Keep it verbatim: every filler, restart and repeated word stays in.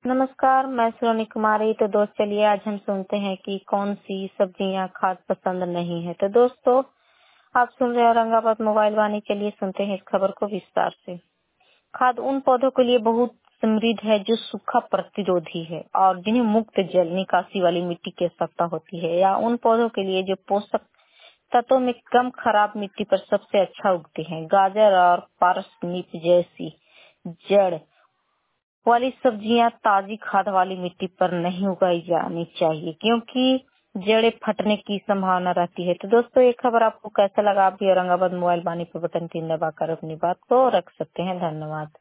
नमस्कार, मैं सोनी कुमारी। तो दोस्त चलिए आज हम सुनते हैं कि कौन सी सब्जियां खाद पसंद नहीं है। तो दोस्तों आप सुन रहे हैं औरंगाबाद मोबाइल वाणी। के लिए सुनते हैं इस खबर को विस्तार से। खाद उन पौधों के लिए बहुत समृद्ध है जो सूखा प्रतिरोधी है और जिन्हें मुक्त जल निकासी वाली मिट्टी की आवश्यकता होती है, या उन पौधों के लिए जो पोषक तत्वों में कम खराब मिट्टी पर सबसे अच्छा उगते हैं। गाजर और पारसनीप जैसी जड़ वाली सब्जियां ताजी खाद वाली मिट्टी पर नहीं उगाई जानी चाहिए, क्योंकि जड़ें फटने की संभावना रहती है। तो दोस्तों ये खबर आपको कैसा लगा? आप भी औरंगाबाद मोबाइल वाणी पर बटन तीन दबाकर अपनी बात को रख सकते हैं। धन्यवाद।